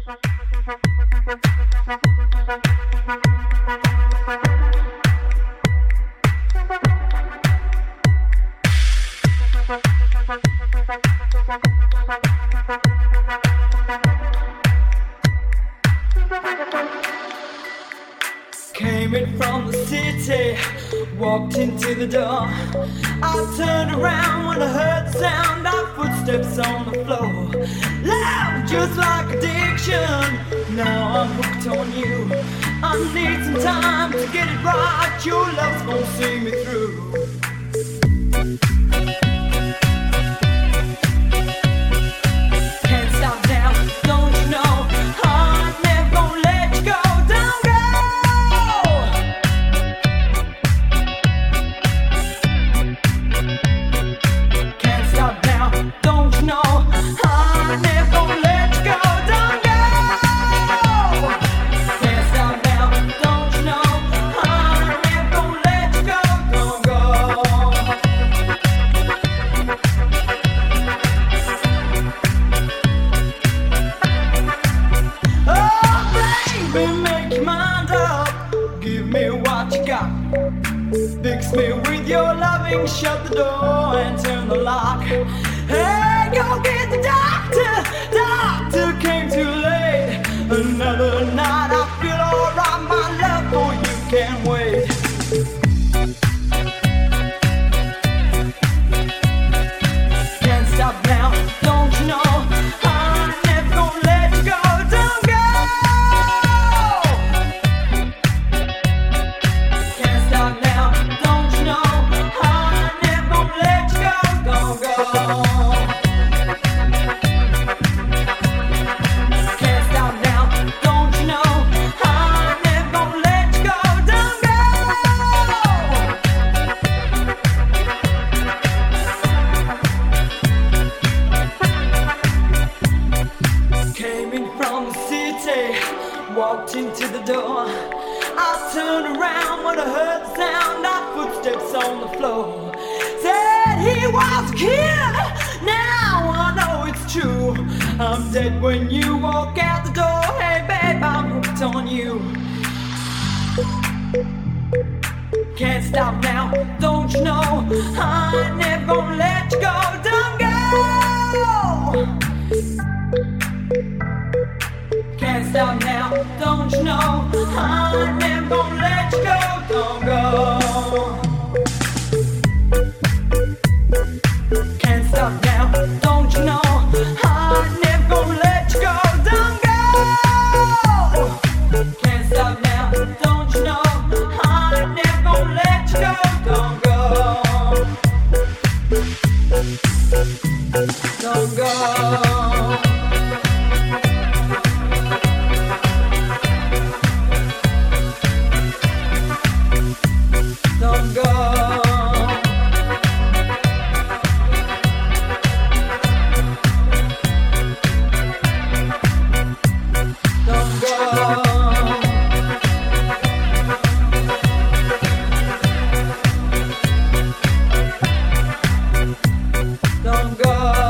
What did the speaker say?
Came in from the city, walked into the door. I turned around when I heard the sound of footsteps on the floor. Loud, just like addiction. Now I'm hooked on you. I need some time to get it right. Your love's gonna see me through. Can't stop now, don't you know? I'm never gonna let you go. Don't go. Can't stop now, don't you know? I'm never gonna let you go. Don't go. Can't stop now, don't you know? I'm never gonna let you go. Don't go. Oh, baby, make your mind up. Give me what you got. Fix me with your loving. Shut the door and turn the lock. Hey, go get the doctor. Doctor came too late. Another night I feel alright. My love for you can't wait. Can't stop now, don't you know? I'm never gonna let you go. Don't go. Can't stop now, don't you know? I'm never gonna let you go. Don't go. Can't stop now, don't you know? I'm never gonna let you go. Don't go. Came in from the city, walked into the door. I turned around when I heard the sound of footsteps on the floor. Said he was a kid, now I know it's true. I'm dead when you walk out the door. Hey babe, I'm hooked on you. Can't stop now, don't you know? I'm never gonna let you go. Don't go. Can't stop now, don't you know? I'm never gonna let you go. Don't go. Can't stop now, don't you know? I'm never gonna let you go. Don't go. Can't stop now, don't you know? I'm never gonna let you go. Don't go. Don't go. Don't go. Don't go. Don't go.